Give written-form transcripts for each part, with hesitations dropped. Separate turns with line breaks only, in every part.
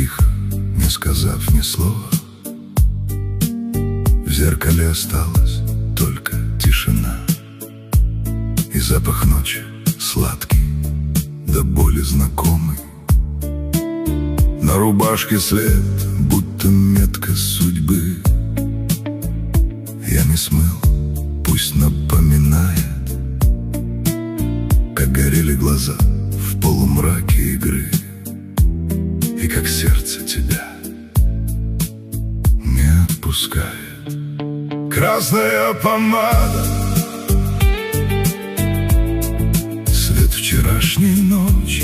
тихо, не сказав ни слова. В зеркале осталась только тишина и запах ночи сладкий, до боли знакомый. На рубашке след, будто метка судьбы. Я не смыл, пусть напоминает, как горели глаза в полумраке игры, и как сердце тебя не отпускает. Красная помада, свет вчерашней ночи.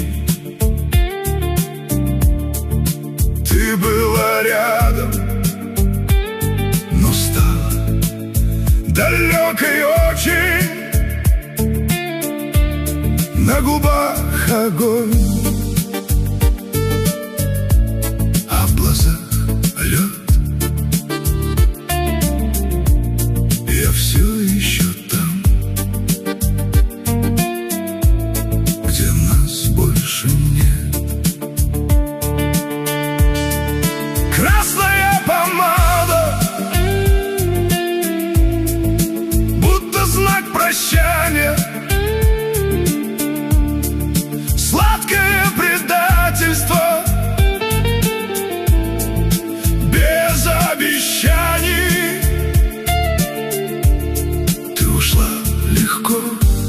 Ты была рядом, но стала далекой очень. На губах огонь, а в глазах лед. Я все еще там, где нас больше нет. Красная помада, будто знак прощания. Сладкое предательство, без обещаний. Ты ушла легко,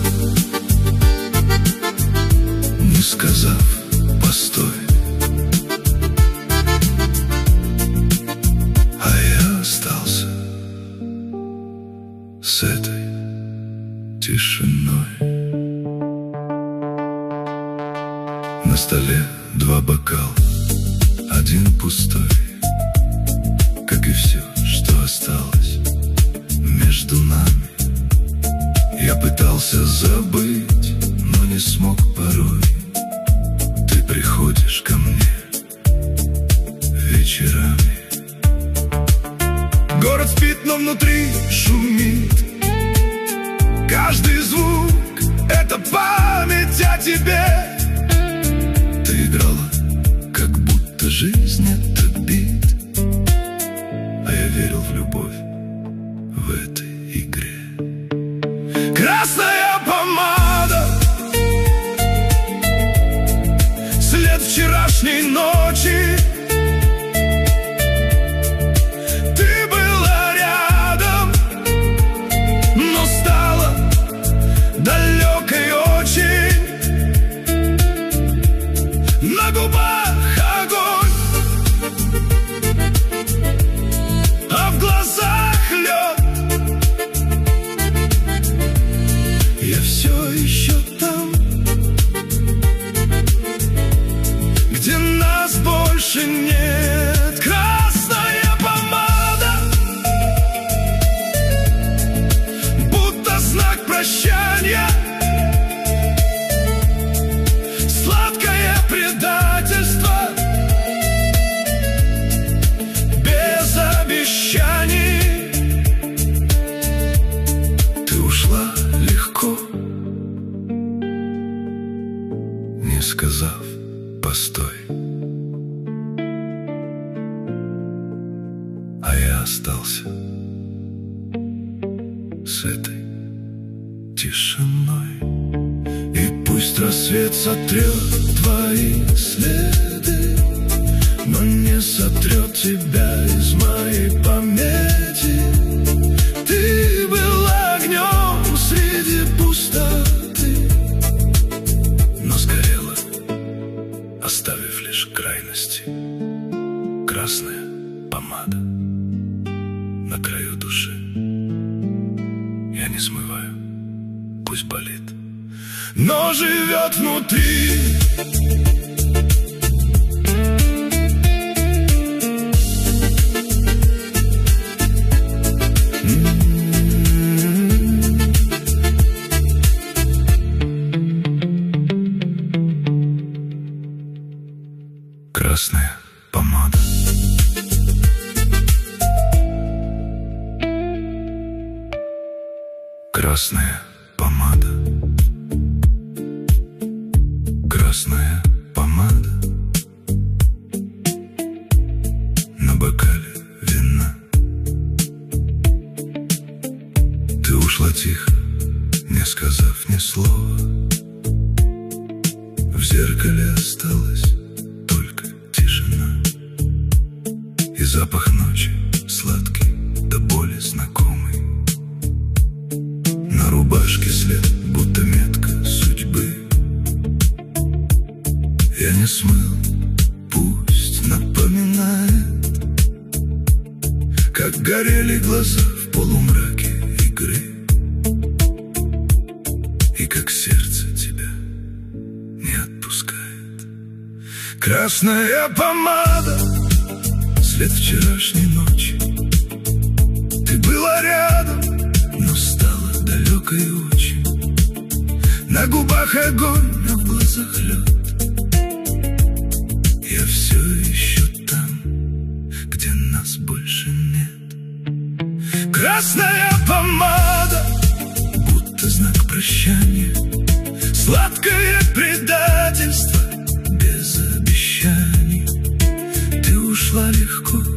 не сказав «постой». А я остался с этой тишиной. На столе два бокала, один пустой, как и все, что осталось между нами. Я пытался забыть, но не смог порой. Ты приходишь ко мне вечерами. Город спит, но внутри шумит. Каждый звук — это память о тебе. Ты играла, как будто жизнь — это бит, а я верил в любовь в этой игре. Красная помада, след вчерашней ночи. Ты была рядом, но стала далекой очень. На губах огонь, а в глазах лед. Я все еще там, где нас больше нет. Красная помада, будто знак прощания. Сладкое предательство, без обещаний. Ты ушла легко, не сказав «постой». А я остался с этой тишиной. И пусть рассвет сотрет твои следы, но не сотрет тебя из моей памяти. Ты была огнем среди пустоты, но сгорела, оставив лишь крайности. Красная помада на краю души. Я не смываю, пусть болит, но живет внутри. Красная помада. Красная помада. Красная помада. запах ночи сладкий, до боли знакомый. На рубашке след, будто метка судьбы. Я не смыл, пусть напоминает, как горели глаза в полумраке игры, и как сердце тебя не отпускает. Красная помада, след вчерашней ночи. Ты была рядом, но стала далекой очень. На губах огонь, а в глазах лед. Я все еще там, где нас больше нет. Красная помада, будто знак прощания. Сладкое предательство без обещаний. Ты ушла легко,